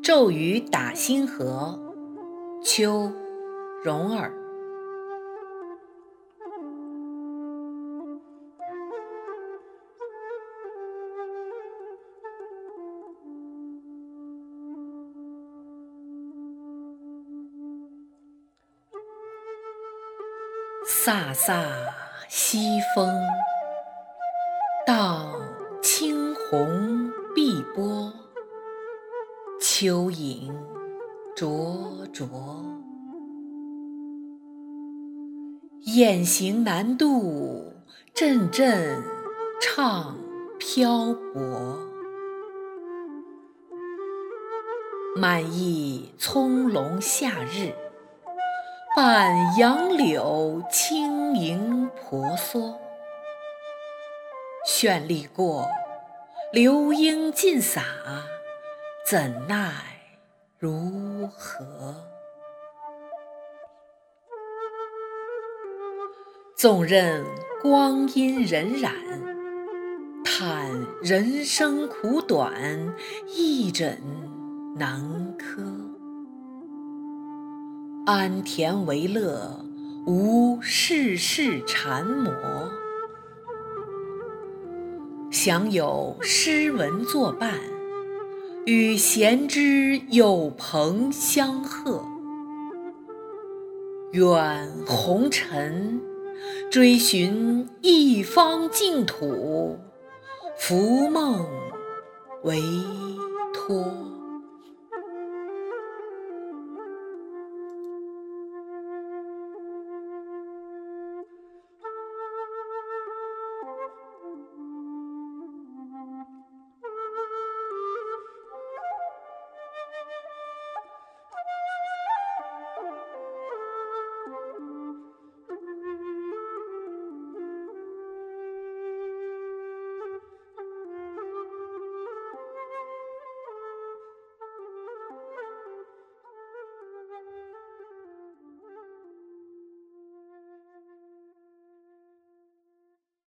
骤雨打星河，秋，蓉儿。飒飒西风，到青红碧波，蚯蚓灼灼。雁行难度，阵阵唱漂泊。满意葱茏夏日，伴杨柳轻盈婆娑。绚丽过，流莺尽洒，怎奈如何？纵任光阴荏苒，叹人生苦短，一枕难柯。安恬为乐，无世事缠磨。享有诗文作伴，与贤之友朋相和。远红尘，追寻一方净土，浮梦为托。